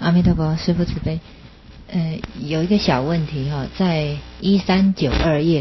阿弥陀佛，师父慈悲。有一个小问题哈，在1392页，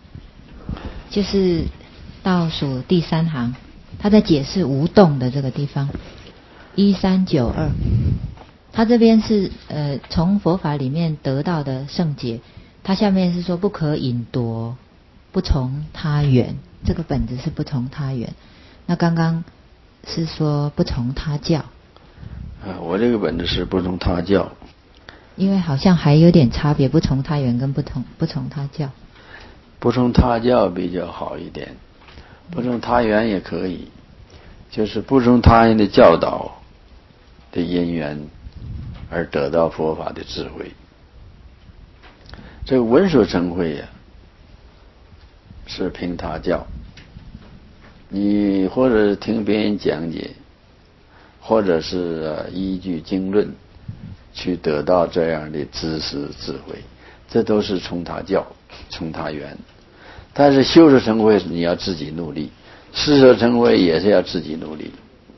就是倒数第3行，他在解释无动的这个地方，1392，他这边是从佛法里面得到的圣解，他下面是说不可引夺，不从他缘，这个本子是不从他缘，那刚刚是说不从他教。 我这个本子是不从他教， 因为好像还有点差别，不从他缘跟不从他教。 不从他教比较好一点，不从他缘也可以，就是不从他人的教导的因缘而得到佛法的智慧。这个闻所成慧呀，是凭他教，你或者听别人讲解，或者是依据经论去得到这样的知识智慧，这都是从他教，从他缘。但是修持成慧你要自己努力，施舍成慧也是要自己努力，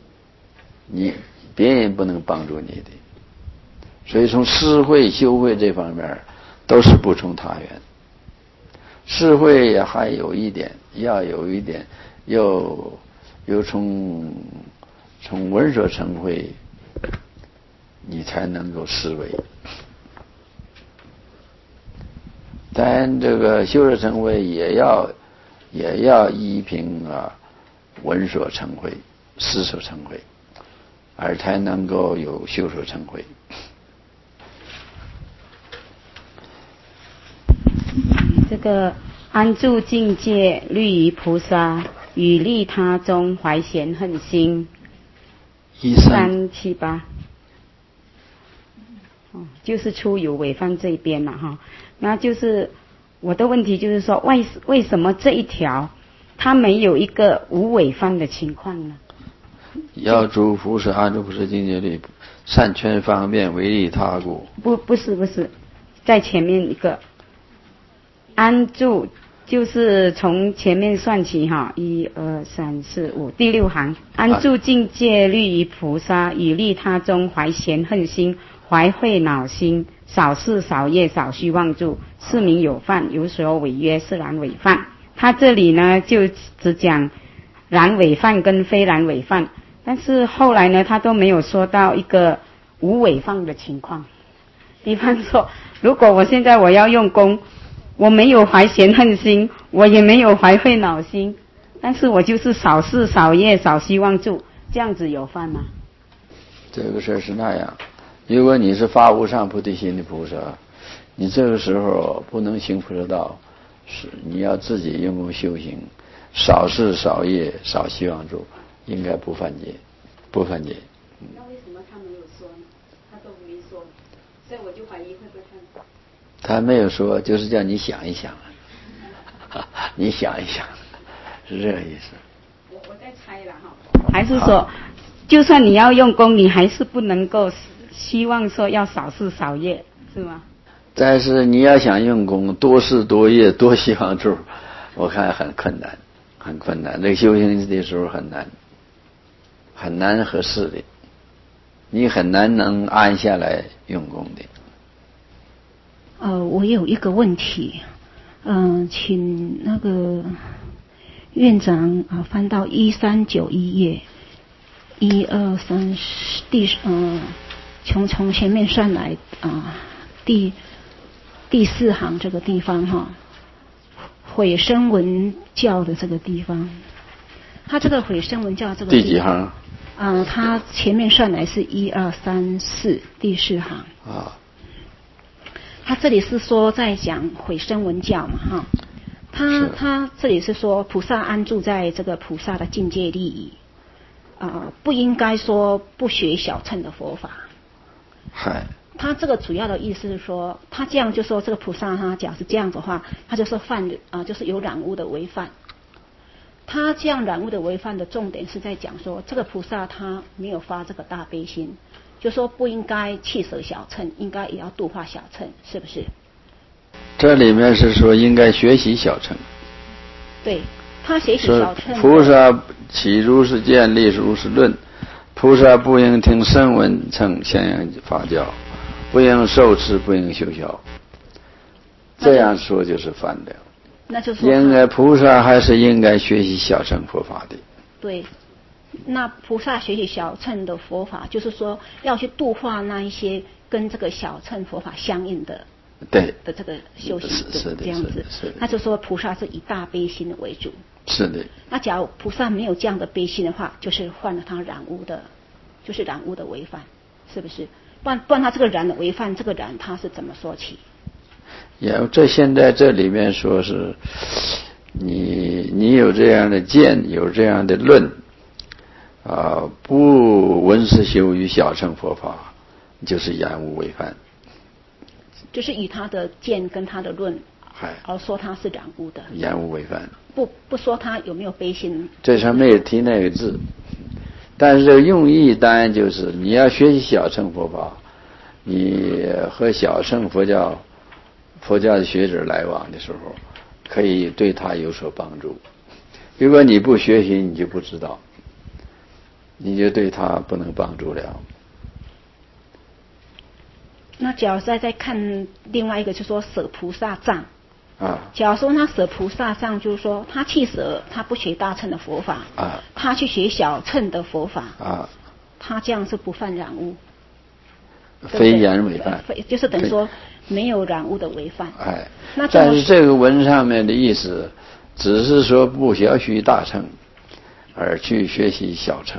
别人不能帮助你的。所以从施慧修慧这方面都是不从他缘。施慧也还有一点，要有一点又从闻所成慧，你才能够思维。但这个修持成慧也要依凭闻所成慧、思所成慧，而才能够有修所成慧。 这个安住境界，虑于菩萨，与利他中怀嫌恨心。1378。就是出有违犯这一边了哈。那就是我的问题就是说，为什么这一条它没有一个无违犯的情况呢？ 要诸菩萨安住菩萨境界里，善劝方便，为利他故。 不是，在前面一个安住，就是从前面算起哈，1、2、3、4、5，第6行，安住境界，虑于菩萨，以利他中怀嫌恨心，怀慧恼心，少事少业少虚妄住，是名有犯，有所违约，是然违犯。他这里呢就只讲然违犯跟非然违犯，但是后来呢他都没有说到一个无违犯的情况。比方说，如果我现在我要用功，我没有怀嫌恨心，我也没有怀慧恼心，但是我就是少事少业少希望住，这样子有犯吗？ 这个事是那样，如果你是发无上菩提心的菩萨，你这个时候不能行菩萨道，是你要自己用功修行，少事少业少希望住，应该不犯戒。 那为什么他没有说呢？他都没说，所以我就怀疑会不会犯。 他没有说，就是叫你想一想，你想一想，是这个意思。 我在猜了哈，还是说，就算你要用功，你还是不能够希望说要少事少业，是吗？ 但是你要想用功，多事多业多希望住，我看很困难，很困难。这个修行的时候很难，很难合适的，你很难能安下来用功的。 我有一个问题，请那个院长翻到1391页，1、2、3从前面算来第4行这个地方哈，毁声闻教的这个地方，他这个毁声闻教这个地方第几行？ 他前面算来是1、2、3、4，第4行啊。他这里是说在讲毁声闻教嘛哈，他这里是说菩萨安住在这个菩萨的境界里，不应该说不学小乘的佛法。他这个主要的意思是说，他这样就说这个菩萨他假如是这样的话，他就是就是有染污的违犯。他这样染污的违犯的重点是在讲说，这个菩萨他没有发这个大悲心，就说不应该弃舍小乘，应该也要度化小乘，是不是？ 这里面是说应该学习小乘。 对，他学习小乘。 菩萨起如是见，立如是论， 菩萨不应听声闻乘相应法教，不应受持，不应修学。这样说就是反了。 那就是说应该菩萨还是应该学习小乘佛法的。 对，那菩萨学习小乘的佛法，就是说要去度化那一些跟这个小乘佛法相应的。 对的这个修行是的这样子，那就说菩萨是以大悲心为主。 是的。 那假如菩萨没有这样的悲心的话，就是犯了他染污的，就是染污的违犯，是不是？不然他这个染的违犯，这个染他是怎么说起？ 这现在这里面说是，你有这样的见，有这样的论，不闻思修于小乘佛法，就是染污违犯。 就是以他的见跟他的论，而说他是染污的， 染污违犯。 不说他有没有悲心。 这上没有提那个字，但是这个用意当然就是你要学习小乘佛法，你和小乘佛教的学者来往的时候，可以对他有所帮助。如果你不学习，你就不知道，你就对他不能帮助了。 那假如再看另外一个，就是说舍菩萨藏啊。 假如说他舍菩萨藏，就是说他弃舍，他不学大乘的佛法啊， 他去学小乘的佛法啊， 他这样是不犯染污， 非染违犯， 就是等于说没有染污的违犯。 哎，但是这个文上面的意思，只是说不学习大乘，而去学习小乘。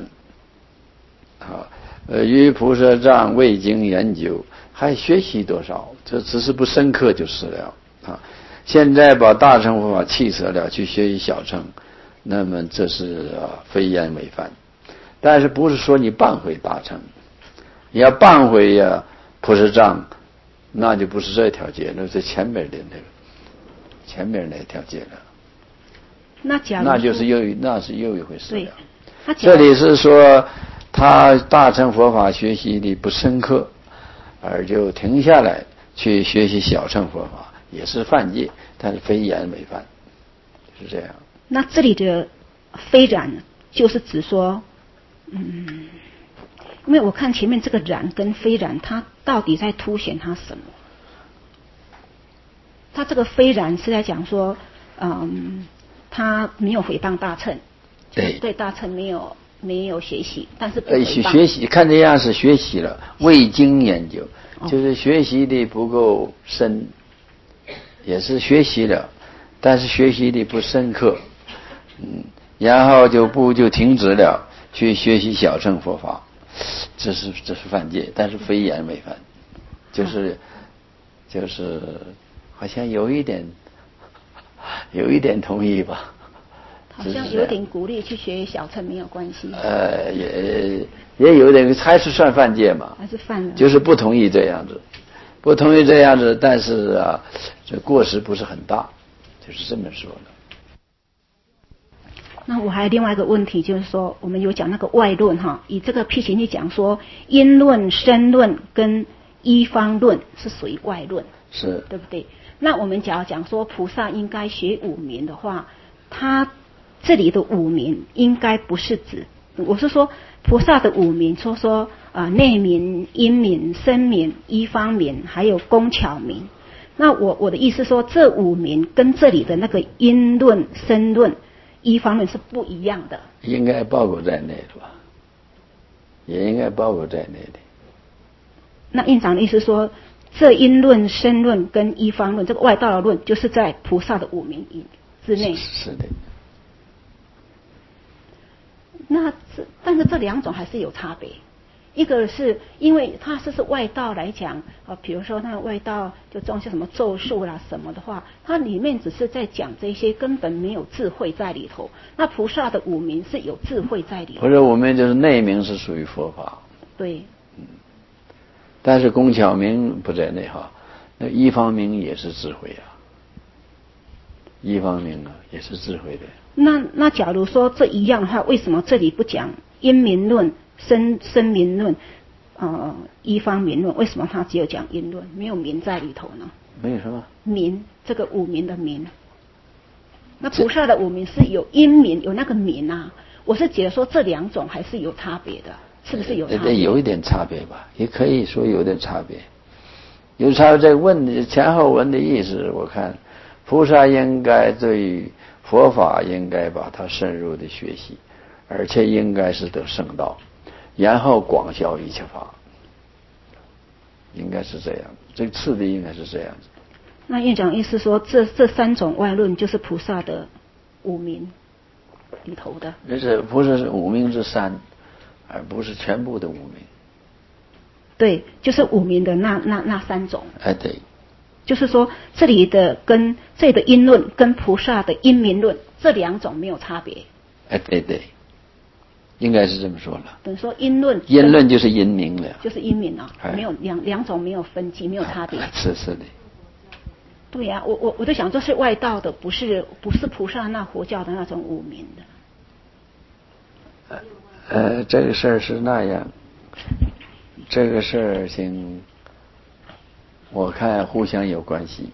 于菩萨藏未经研究，还学习多少？这只是不深刻就是了啊！现在把大乘佛法弃舍了，去学习小乘，那么这是非染违犯。但是不是说你谤毁大乘？你要谤毁菩萨藏，那就不是这条街，那是前面的前面那条街了。那就是又一回事了。这里是说他大乘佛法学习的不深刻，而就停下来去学习小乘佛法，也是犯戒，但是非染违犯，是这样。 那这里的非染就是指说，因为我看前面这个染跟非染，它到底在凸显它什么？它这个非染是在讲说，他没有诽谤大乘，对大乘没有学习，但是不诽谤。 学习看这样是学习了，未经研究，就是学习的不够深，也是学习了，但是学习的不深刻，然后就停止了，去学习小乘佛法，这是犯戒，但是非染违犯，就是好像有一点同意吧。 好像有点鼓励去学小乘没有关系。 也有点，还是算犯戒嘛？ 还是犯了。 就是不同意这样子，但是这过失不是很大，就是这么说的。 那我还有另外一个问题，就是说我们有讲那个外论哈，以这个辟行记讲说，因论、身论跟一方论是属于外论， 是对不对？那我们假如讲说菩萨应该学五明的话，他这里的五明应该不是指，我是说菩萨的五明，说内明、因明、身明、一方明，还有工巧明。那我的意思说，这五明跟这里的那个因论、身论、一方论是不一样的。 应该包括在内的吧？也应该包括在内的。 那院长的意思说，这因论、身论跟一方论，这个外道的论，就是在菩萨的五明之内。 是的。 但是这两种还是有差别。一个是因为它是外道来讲比如说那个外道就种些什么咒术啦什么的话，它里面只是在讲这些，根本没有智慧在里头。那菩萨的五明是有智慧在里头。 不是，我们就是内明是属于佛法。 对。 但是工巧明不在内哈，那一方明也是智慧啊，一方明也是智慧的。 那假如说这一样的话，为什么这里不讲因明论、身明论、一方明论？为什么他只有讲因论，没有明在里头呢？ 没有什么明，这个五明的明。那菩萨的五明是有因明，有那个明啊。我是觉得说这两种还是有差别的。 是不是有差别？ 有一点差别吧，也可以说有点差别。有差别，这个问前后文的意思，我看菩萨应该对于佛法应该把它深入的学习，而且应该是得圣道，然后广销一切法，应该是这样，这个次第应该是这样子。 那院长意思说，这三种外论就是菩萨的五明里头的。 不是五明之三，而不是全部的五明。 对，就是五明的那三种。 哎，对。 就是说，这里的因论跟菩萨的因明论这两种没有差别。 哎，对对，应该是这么说了。 等于说因论就是因明了。 就是因明啊，没有两种没有分歧，没有差别。 是的。 对呀，我就想，这是外道的，不是菩萨那佛教的那种五明的。这个事儿是那样，这个事儿我看互相有关系，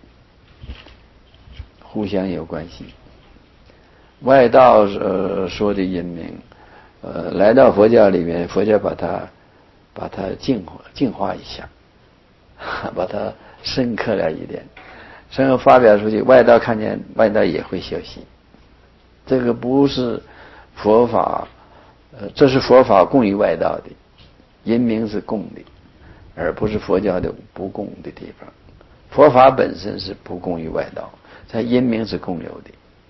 外道说的因明，来到佛教里面，佛教把它净化一下，把它深刻了一点，然后发表出去，外道看见，外道也会学习。这个不是佛法，这是佛法供于外道的，因明是供的，而不是佛教的不供的地方。佛法本身是不供于外道，它因明是共有的，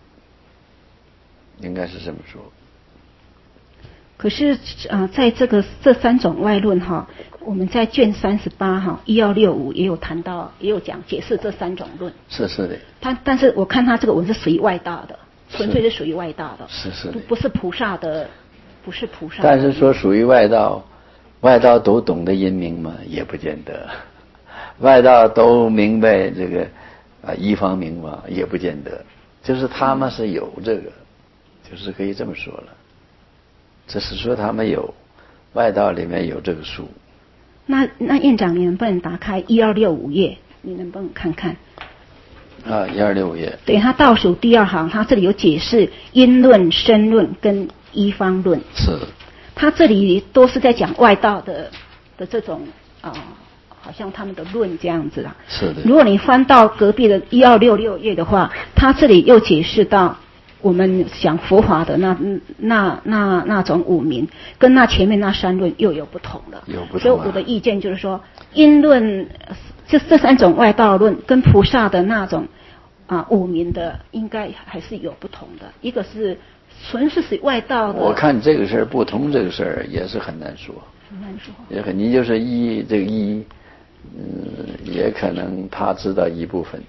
应该是这么说。 可是在这三种外论哈，我们在卷38哈1165也有谈到，也有讲解释这三种论。 是的。 但是我看他这个文是属于外道的，纯粹是属于外道的。 是的。 不是菩萨的，不是菩萨的。 但是说属于外道都懂得因明吗？也不见得。外道都明白这个一方明吗？也不见得。就是他们是有这个，就是可以这么说了。只是说他们有外道里面有这个书。 那院长，你能不能打开1265页？你能不能看看 ？1265页。 对，他倒数第二行，他这里有解释因论、深论跟一方论。 是。 他这里都是在讲外道的这种好像他们的论这样子啦。 是的。 如果你翻到隔壁的1266页的话，他这里又解释到我们讲佛法的那种五明，跟那前面那三论又有不同了。 有不同。 所以我的意见就是说，因论就这三种外道论跟菩萨的那种五明的，应该还是有不同的。一个是纯是属于外道的。 我看这个事儿不同，这个事儿也是很难说。 很难说。 你就是这个也可能他知道一部分。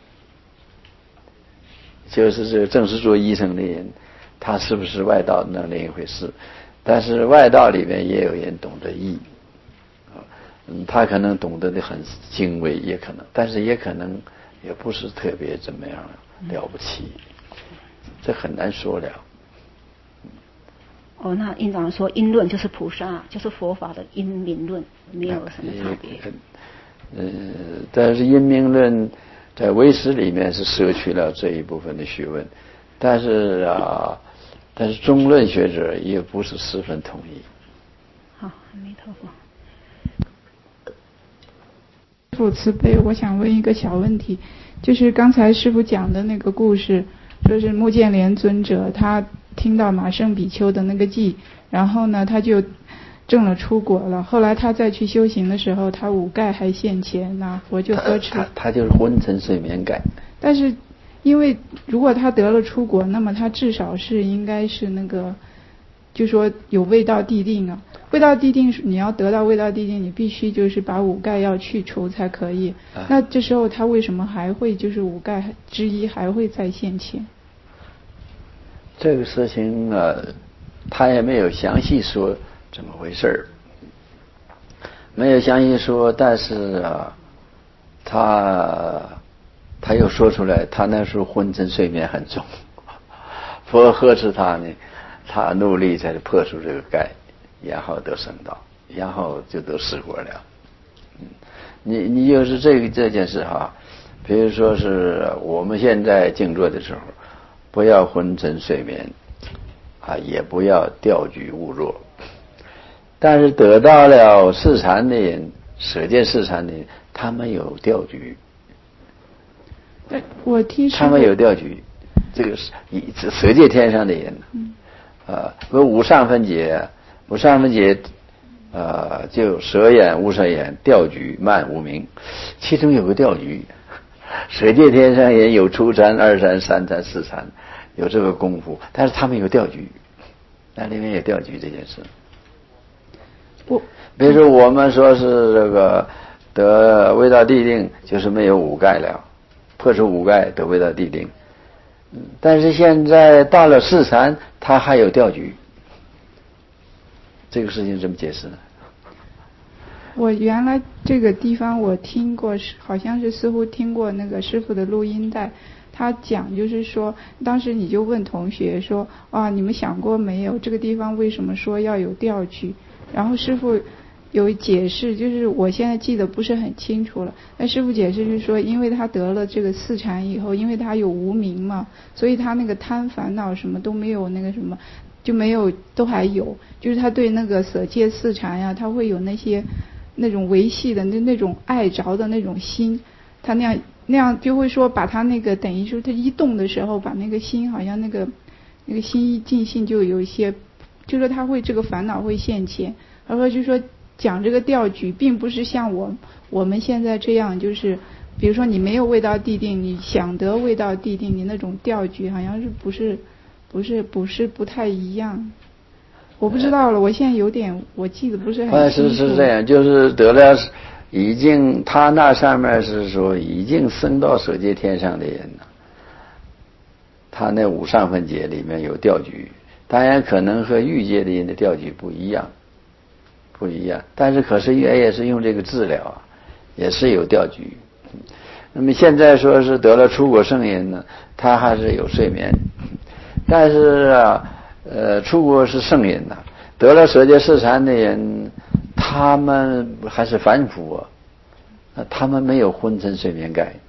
就是这个正是做医生的人，他是不是外道那另一回事。但是外道里面也有人懂得医，他可能懂得的很精微，也可能，但是也可能也不是特别怎么样了不起，这很难说了。 那院长说因论就是菩萨，就是佛法的因明论，没有什么差别。 但是因明论在唯识里面是摄取了这一部分的学问，但是中论学者也不是十分同意。 好，阿弥陀佛。 师父慈悲，我想问一个小问题，就是刚才师父讲的那个故事，说是目犍连尊者他听到马胜比丘的那个偈，然后呢他就证了出果了。后来他再去修行的时候，他五盖还现前，那佛就呵斥他就是昏沉睡眠盖。 但是因为如果他得了出果，那么他至少是应该是那个，就说有味道地定啊。味道地定，你要得到味道地定，你必须就是把五盖要去除才可以。那这时候他为什么还会就是五盖之一还会再现前？ 这个事情他也没有详细说怎么回事，没有详细说，但是他又说出来，他那时候昏沉睡眠很重，佛呵斥他呢，他努力才破除这个盖，然后得圣道，然后就得释果了。你就是这件事比如说是我们现在静坐的时候，不要昏沉睡眠也不要掉举勿弱， 但是得到了四禅的人，舍戒四禅的人，他们有调举。 我听说他们有调举，这个是舍戒天上的人。无上分解，无上分解。就舍眼、无舍眼、调举、慢、无明，其中有个调举。舍戒天上也有初禅、二禅、三禅、四禅，有这个功夫，但是他们有调举，那里面有调举这件事。比如说我们说是这个得未到地定，就是没有五盖了，破除五盖得未到地定。但是现在到了四禅，他还有调举。这个事情怎么解释呢？ 我原来这个地方我听过，好像是似乎听过那个师父的录音带，他讲就是说，当时你就问同学说，你们想过没有这个地方为什么说要有调举？然后师父有解释，就是我现在记得不是很清楚了。那师父解释是说，因为他得了这个四禅以后，因为他有无明嘛，所以他那个贪烦恼什么都没有，那个什么就没有，都还有，就是他对那个舍戒四禅呀，他会有那种维系的那种爱着的那种心，他那样就会说把他那个等于说他一动的时候，把那个心好像那个心一尽兴就有一些，就说他会这个烦恼会现前，而说就说讲这个调举，并不是像我们现在这样，就是比如说你没有未到地定，你想得未到地定，你那种调举好像是不太一样。我不知道了，我现在有点我记得不是很清楚。 是这样，就是得了已经他那上面是说已经升到舍戒天上的人了，他那无上分解里面有调举，当然可能和欲界的人的调举不一样，但是可是也是用这个治疗也是有调举。那么现在说是得了出国圣人呢，他还是有睡眠，但是出国是圣人呐，得了舍戒四禅的人，他们还是凡夫他们没有昏沉睡眠盖，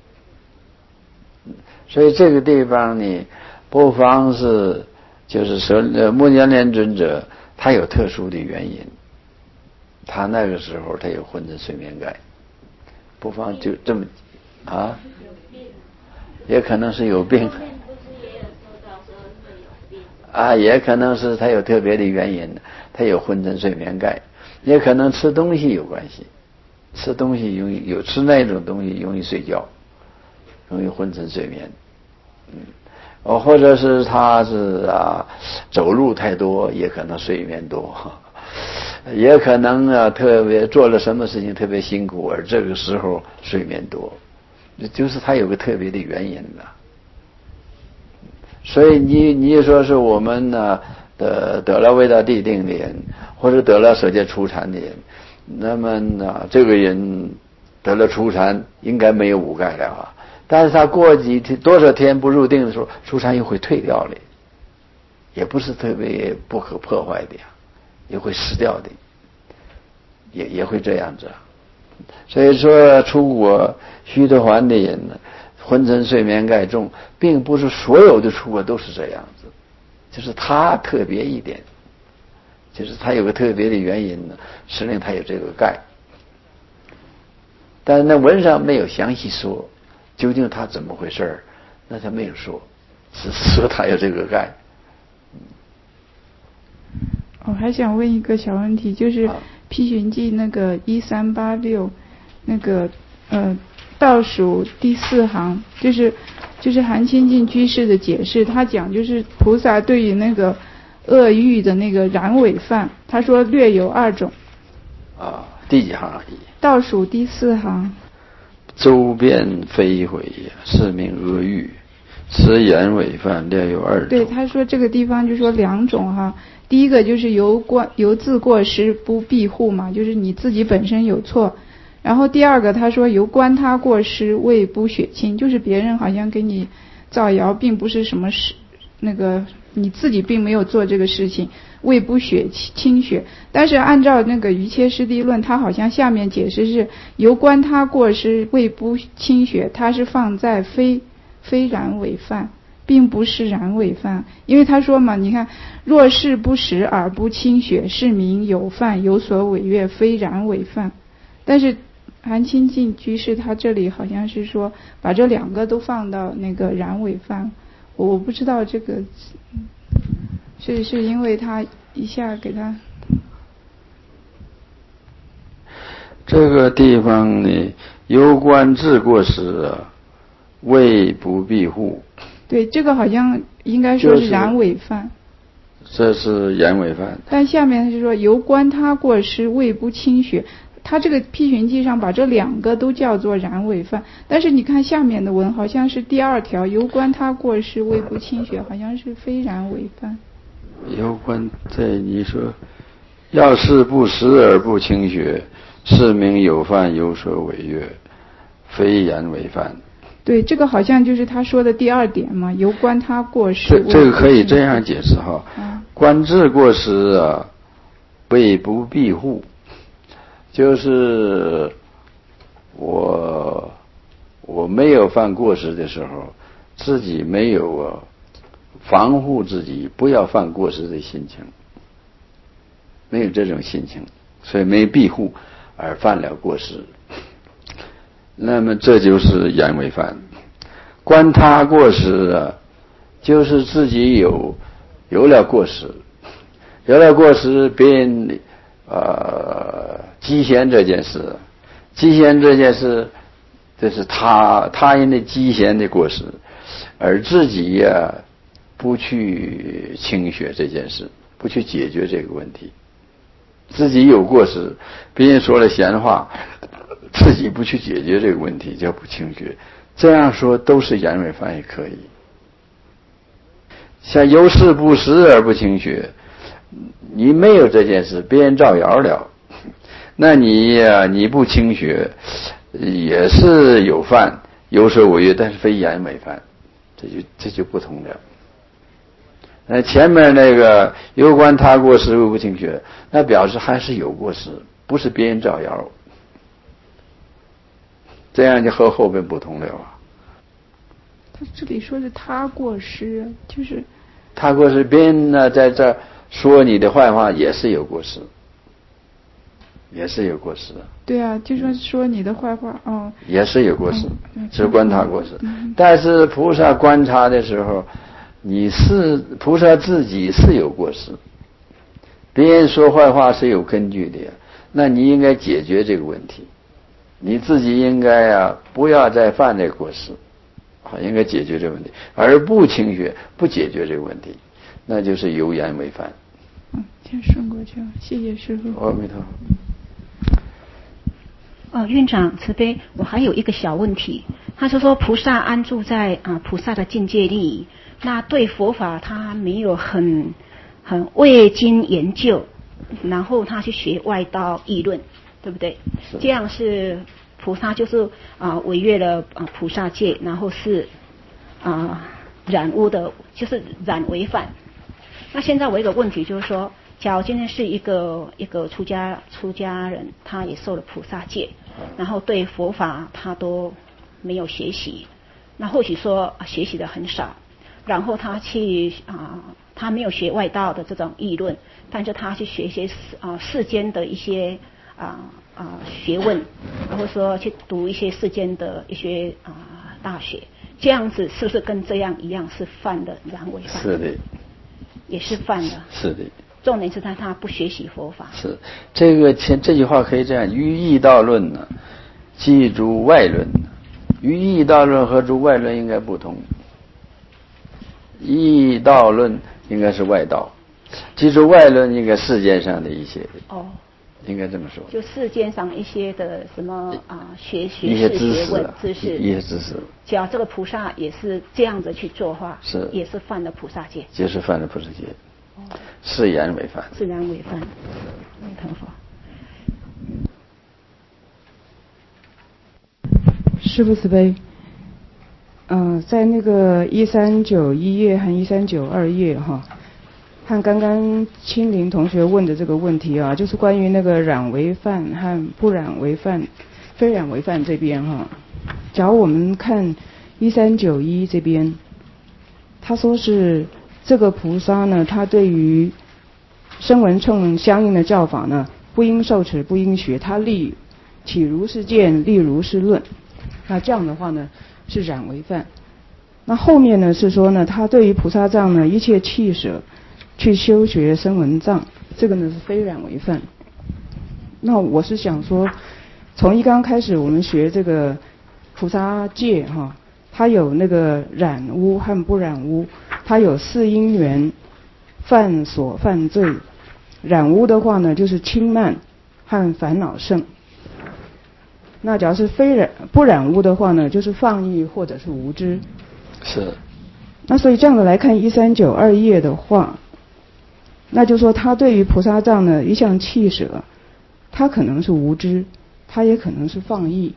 所以这个地方呢，不妨是就是目犍连尊者他有特殊的原因，他那个时候他有昏沉睡眠盖，不妨就这么也可能是有病。也可能是他有特别的原因，他有昏沉睡眠盖，也可能吃东西有关系，吃东西有吃那种东西容易睡觉，容易昏沉睡眠。或者是他是走路太多，也可能睡眠多，也可能特别做了什么事情特别辛苦，而这个时候睡眠多，就是他有个特别的原因的。所以你说是我们呢得了未到地定的人，或者得了舍戒初禅的人，那么呢这个人得了初禅应该没有五盖了但是他过多少天不入定的时候，初禅又会退掉了，也不是特别不可破坏的也会失掉的，也会这样子所以说出国须得还的人呢，昏沉睡眠盖重，并不是所有的出国都是这样子，就是他特别一点，就是他有个特别的原因呢，使令他有这个盖。但是那文上没有详细说究竟他怎么回事那他没有说，只是说他有这个盖。 我还想问一个小问题，就是批寻记那个1386那个倒数第4行，就是韩清净居士的解释，他讲就是菩萨对于那个恶欲的那个染伪犯，他说略有2种。 第几行？ 倒数第4行。 周边非毁是名恶欲，此言伪犯略有2种。 对，他说这个地方就说2种第一个就是由自过失不庇护嘛，就是你自己本身有错。然后第二个他说由观他过失为不血亲，就是别人好像给你造谣，并不是什么事，那个你自己并没有做这个事情，为不清血。但是按照那个瑜伽师地论，他好像下面解释是由观他过失为不清血，他是放在非然违犯， 并不是然违犯，因为他说嘛，你看，若是不实而不清雪，是名有犯，有所违越，非然违犯。但是韩清净居士他这里好像是说把这两个都放到那个然违犯，我不知道这个是因为他一下给他这个地方呢，有关治过失啊，谓不庇护。 对，这个好像应该说是然违犯。 这是然违犯。 但下面是说由观他过失谓不清雪，他这个批寻记上把这两个都叫做然违犯，但是你看下面的文好像是第二条，由观他过失谓不清雪，好像是非然违犯。 有关这你说，要是不实而不清雪，是名有犯，有所违越，非然违犯。 对，这个好像就是他说的第二点嘛，由观他过失。 这个可以这样解释哈，观治过失啊，谓不庇护，就是我没有犯过失的时候，自己没有防护自己不要犯过失的心情，没有这种心情，所以没庇护而犯了过失，那么这就是然违犯。观他过失啊，就是自己有了过失，有了过失，别人积嫌这件事，这是他人的积嫌的过失，而自己呀不去清雪这件事，不去解决这个问题，自己有过失，别人说了闲话，自己不去解决这个问题，叫不清雪。这样说都是然违犯也可以。像有事不实而不清雪，你没有这件事，别人造谣了，那你不清雪也是有犯，有所违越，但是非然违犯，这就不同了。那前面那个有关他过失谓不清雪，那表示还是有过失，不是别人造谣，这样就和后边不同了啊。 他这里说是他过失，就是他过失，别人呢在这说你的坏话也是有过失，也是有过失的。 对啊，就说你的坏话哦，也是有过失，是观察过失。但是菩萨观察的时候，菩萨自己是有过失，别人说坏话是有根据的呀，那你应该解决这个问题，你自己应该不要再犯这个过失，应该解决这个问题，而不清雪不解决这个问题，那就是有然违犯。 先顺过去了，谢谢师父。 阿弥陀佛。院长慈悲，我还有一个小问题，他说菩萨安住在菩萨的境界里，那对佛法他没有很未经研究，然后他去学外道议论，对不对？这样是菩萨就是违越了菩萨戒，然后是染污的，就是染违犯。那现在我有一个问题就是说，假如今天是一个出家人，他也受了菩萨戒，然后对佛法他都没有学习，那或许说学习的很少，然后他去他没有学外道的这种议论，但是他去学一些世间的一些学问，或者说去读一些世间的一些大学，这样子是不是跟这样一样是犯的然违犯？ 是的， 也是犯的。是的。 重点是他不学习佛法。 是这句话可以这样：于义道论呢，即诸外论。于义道论和诸外论应该不同。义道论应该是外道，即诸外论应该世间上的一些。应该这么说。 就世间上一些的什么学识、 一些知识、 一些知识。只要这个菩萨也是这样子去做话，也是犯了菩萨戒。 也是犯了菩萨戒。是然违犯。 是然违犯。阿弥陀佛。 师父慈悲。在那个1391页和1392页哈，和刚刚青林同学问的这个问题啊，就是关于那个染违犯和不染违犯、非染违犯这边哈。假如我们看1391这边， 他说是这个菩萨呢，他对于声闻乘相应的教法呢，不应受持，不应学，他立起如是见，立如是论。那这样的话呢，是染为犯。那后面呢是说呢，他对于菩萨藏呢，一切弃舍去修学声闻藏，这个呢是非染为犯。那我是想说，从一刚开始我们学这个菩萨戒哈，它有那个染污和不染污，它有四因缘犯所犯罪。染污的话呢，就是轻慢和烦恼盛。那假如是不染污的话呢，就是放逸或者是无知。 是。 那所以这样的来看1392页的话，那就说他对于菩萨藏呢一向弃舍，他可能是无知，他也可能是放逸。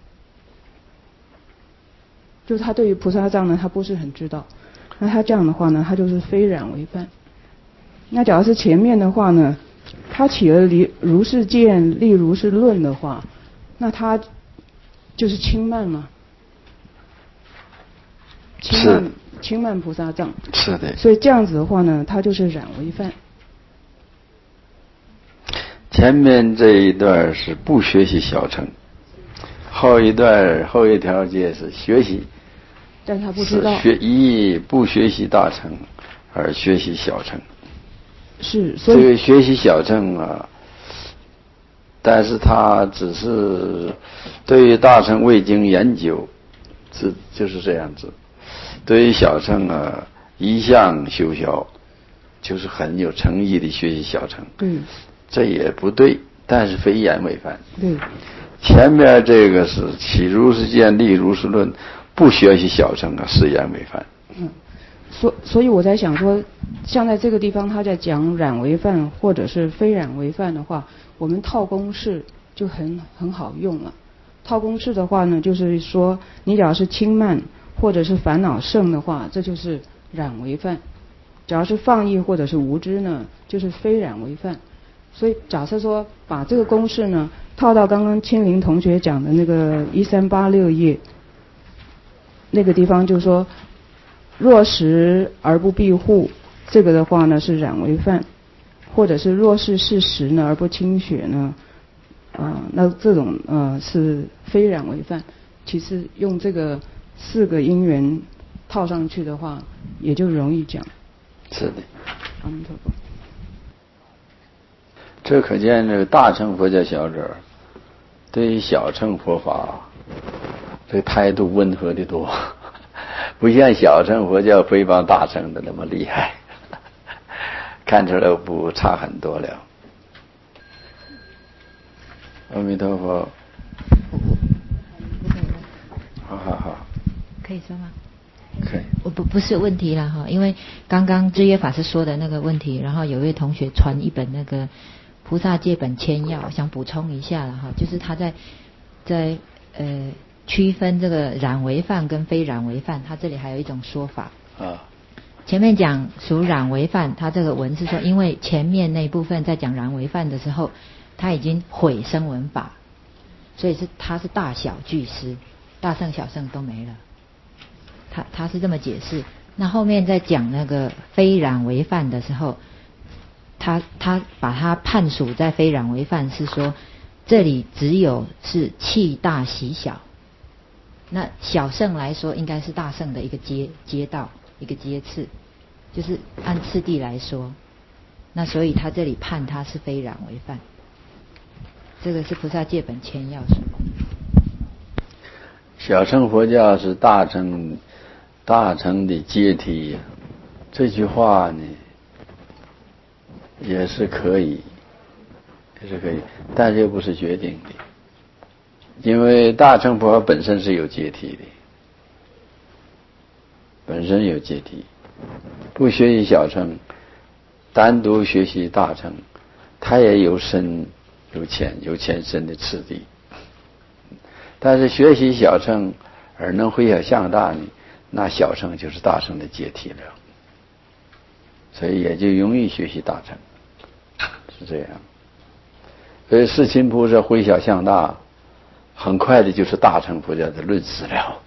就是他对于菩萨藏呢，他不是很知道。那他这样的话呢，他就是非染为犯。那假如是前面的话呢，他起了如是见，立如是论的话，那他就是轻慢嘛，轻慢菩萨藏。 是的。 所以这样子的话呢，他就是染为犯。 前面这一段是不学习小乘，后一条戒是学习， 但他不知道不学习大乘而学习小乘。 是，所以这个学习小乘啊，但是他只是对于大乘未经研究，就是这样子。对于小乘啊，一向修学，就是很有诚意的学习小乘。这也不对，但是非言为犯。前面这个是起如是见，立如是论，不学习小乘啊，是言为犯。 所以我在想说，像在这个地方他在讲染为犯或者是非染为犯的话，我们套公式就很好用了。套公式的话呢，就是说你只要是轻慢或者是烦恼盛的话，这就是染为犯；只要是放逸或者是无知呢，就是非染为犯。所以假设说把这个公式呢套到刚刚清林同学讲的那个1386页那个地方，就是说若食而不庇护，这个的话呢是染为犯；或者是若是事实呢而不清血呢，那这种是非染为犯。其实用这个4个因缘套上去的话，也就容易讲。 是的。阿弥陀佛。这可见这个大乘佛教小者对于小乘佛法这个态度温和的多，不像小乘佛教诽谤大乘的那么厉害，看出来不差很多了。阿弥陀佛。好， 可以说吗？ 可以。 不是问题了哈，因为刚刚智约法师说的那个问题，然后有位同学传一本那个菩萨戒本签要，想补充一下了哈，就是他在区分这个染为犯跟非染为犯，他这里还有一种说法。前面讲属染为犯，他这个文是说，因为前面那部分在讲染为犯的时候，他已经毁声闻法，所以他是大小俱失，大乘小乘都没了。他是这么解释。那后面在讲那个非染为犯的时候，他把它判属在非染为犯，是说这里只有是气大喜小，那小乘来说应该是大乘的一个阶道，一个阶次，就是按次第来说，那所以他这里判他是非染为犯。这个是菩萨戒本签要说。 小乘佛教是大乘的阶梯，这句话呢也是可以，但是又不是决定的，因为大乘佛本身是有阶梯的，本身有阶梯。不学习小乘，单独学习大乘，它也有深有浅，有浅深的次第。但是学习小乘而能回小向大呢，那小乘就是大乘的阶梯了，所以也就容易学习大乘，是这样。所以世亲菩萨回小向大，很快的就是大乘佛教的论师了。